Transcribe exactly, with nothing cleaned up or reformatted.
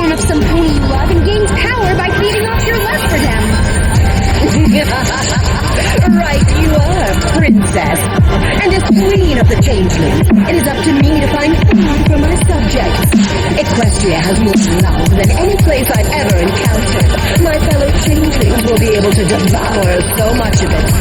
horn of some pony you love and gain power by feeding off your love for them. Right you are, princess. And as queen of the changelings, it is up to me to find food for my subjects. Equestria has more love than any place I've ever encountered. My fellow changelings will be able to devour so much of it